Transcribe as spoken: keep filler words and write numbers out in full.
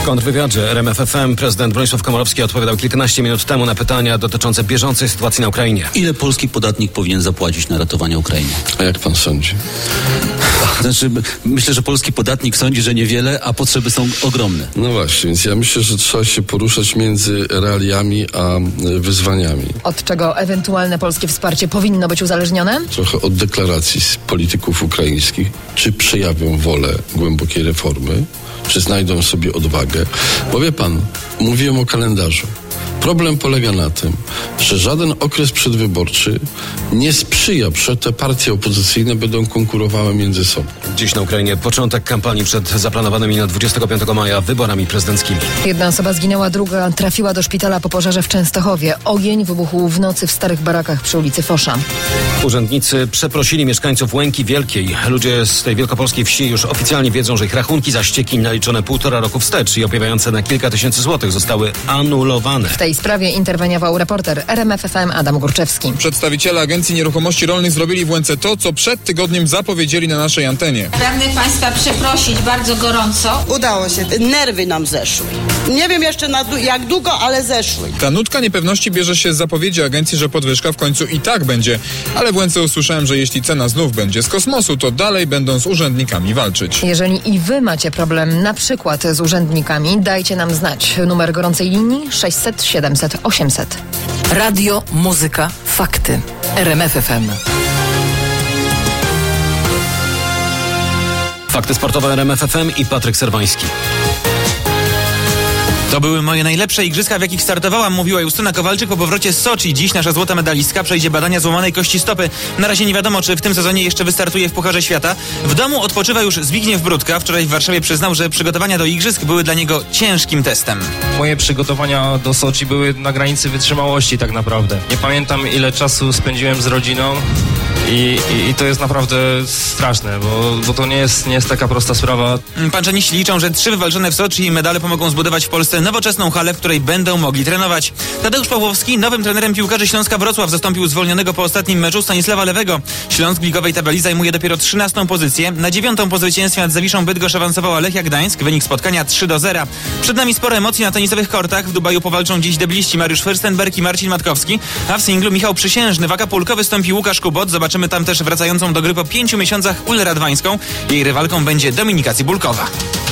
W kontrwywiadzie R M F F M prezydent Bronisław Komorowski odpowiadał kilkanaście minut temu na pytania dotyczące bieżącej sytuacji na Ukrainie. Ile polski podatnik powinien zapłacić na ratowanie Ukrainy? A jak pan sądzi? Znaczy, myślę, że polski podatnik sądzi, że niewiele, a potrzeby są ogromne. No właśnie, więc ja myślę, że trzeba się poruszać między realiami a wyzwaniami. Od czego ewentualne polskie wsparcie powinno być uzależnione? Trochę od deklaracji z polityków ukraińskich. Czy przejawią wolę głębokiej reformy? Czy znajdą sobie odwagę? Bo wie pan, mówiłem o kalendarzu. Problem polega na tym, że żaden okres przedwyborczy nie sprzyja, że te partie opozycyjne będą konkurowały między sobą. Dziś na Ukrainie początek kampanii przed zaplanowanymi na dwudziestego piątego maja wyborami prezydenckimi. Jedna osoba zginęła, druga trafiła do szpitala po pożarze w Częstochowie. Ogień wybuchł w nocy w starych barakach przy ulicy Fosza. Urzędnicy przeprosili mieszkańców Łęki Wielkiej. Ludzie z tej wielkopolskiej wsi już oficjalnie wiedzą, że ich rachunki za ścieki naliczone półtora roku wstecz i opiewające na kilka tysięcy złotych zostały anulowane. W tej sprawie interweniował reporter R M F F M Adam Górczewski. Przedstawiciele Agencji Nieruchomości Rolnych zrobili w Łęce to, co przed tygodniem zapowiedzieli na naszej antenie. Pragnę Państwa przeprosić bardzo gorąco. Udało się. Nerwy nam zeszły. Nie wiem jeszcze na du- jak długo, ale zeszły. Ta nutka niepewności bierze się z zapowiedzi agencji, że podwyżka w końcu i tak będzie. Ale w Łęce usłyszałem, że jeśli cena znów będzie z kosmosu, to dalej będą z urzędnikami walczyć. Jeżeli i wy macie problem na przykład z urzędnikami, dajcie nam znać. Numer gorącej linii sześćset siedemset osiemset. Radio, muzyka, fakty. R M F F M. Fakty sportowe R M F F M i Patryk Serwański. To były moje najlepsze igrzyska, w jakich startowałam, mówiła Justyna Kowalczyk po powrocie z Soczi. Dziś nasza złota medalistka przejdzie badania złamanej kości stopy. Na razie nie wiadomo, czy w tym sezonie jeszcze wystartuje w Pucharze Świata. W domu odpoczywa już Zbigniew Brudka. Wczoraj w Warszawie przyznał, że przygotowania do igrzysk były dla niego ciężkim testem. Moje przygotowania do Soczi były na granicy wytrzymałości tak naprawdę. Nie pamiętam, ile czasu spędziłem z rodziną. I, i, I to jest naprawdę straszne, bo, bo to nie jest, nie jest taka prosta sprawa. Panczaniści liczą, że trzy wywalczone w Soczi medale pomogą zbudować w Polsce nowoczesną halę, w której będą mogli trenować. Tadeusz Pawłowski nowym trenerem piłkarzy Śląska Wrocław zastąpił zwolnionego po ostatnim meczu Stanisława Lewego. Śląsk w ligowej tabeli zajmuje dopiero trzynastą pozycję. Na dziewiątą po zwycięstwie nad Zawiszą Bydgoszcz awansowała Lechia Gdańsk. Wynik spotkania trzy do zera. Przed nami sporo emocji na tenisowych kortach. W Dubaju powalczą dziś debliści Mariusz Fürstenberg i Marcin Matkowski, a w singlu Michał Przysiężny. W Acapulco wystąpi Łukasz Kubot. Zobaczymy tam też wracającą do gry po pięciu miesiącach Ulę Radwańską. Jej rywalką będzie Dominika Cibulkowa.